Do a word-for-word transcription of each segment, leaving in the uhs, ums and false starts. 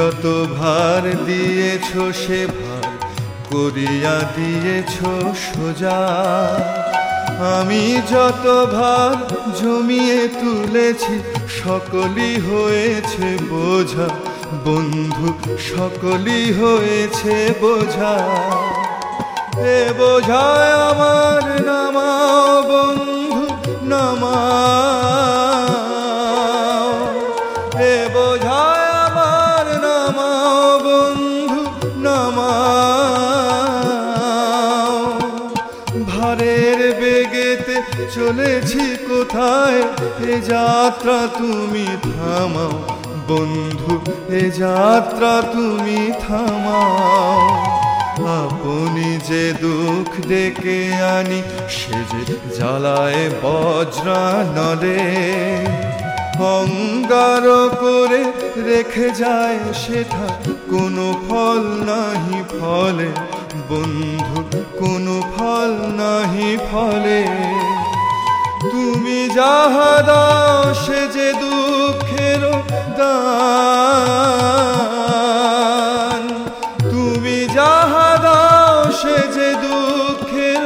যত ভার দিয়েছ সে ভার করিয়া দিয়েছ সোজা। আমি যত ভার জমিয়ে তুলেছি সকলই হয়েছে বোঝা, বন্ধু সকলই হয়েছে বোঝা। এ বোঝায় আমার নামাও বন্ধু নামাও, এ বোঝায় আমার নামাও বন্ধু নামাও। ভারের বেগেতে চলেছি কোথায়, এ যাত্রা তুমি থামাও বন্ধু, এ যাত্রা তুমি থামাও। আপনি যে দুঃখ ডেকে আনি সে যে জ্বালায় বজ্রানলে, অঙ্গার করে রেখে যায় সেথা কোনো ফল নাহি ফলে, বন্ধু কোনো ফল নাহি ফলে। তুমি যাহা দাও সে যে দুঃখের দান, তুমি যাহা দাও সে যে দুঃখের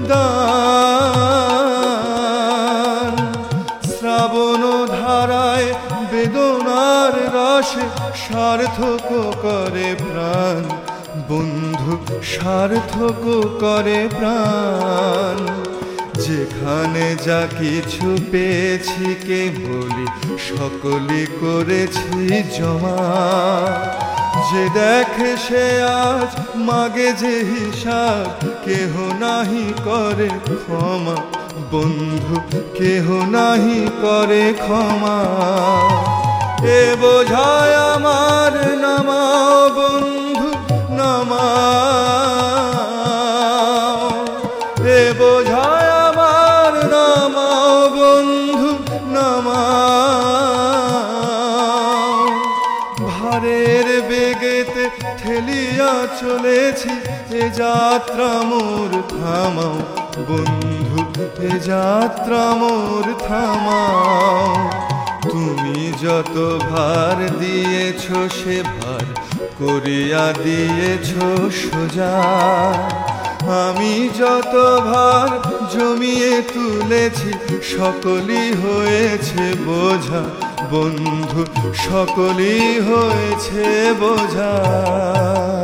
দান। শ্রাবণ ধারায় বেদনার রসে সার্থক করে প্রাণ, বন্ধু সার্থক করে প্রাণ। যেখানে যা কিছু পেয়েছি কে বলি সকলে করেছি জমা, যে দেখে সে আজ মাগে যে হিসাব কেহ নাহি করে ক্ষমা, বন্ধু কেহ নাহি করে ক্ষমা। এ বোঝায় আমার নামাও বন্ধু নামাও, এ বোঝায় আমার নামাও বন্ধু নামাও। ভারের বেগেতে ঠেলিয়া চলেছি এ যাত্রা মোর থামাও বন্ধু, এ যাত্রা মোর থামাও। তুমি যত ভার দিয়েছ সে ভার করিয়া দিয়েছ সোজা। আমি যত ভার জমিয়ে তুলেছি সকলই হয়েছে বোঝা, বন্ধু সকলই হয়েছে বোঝা।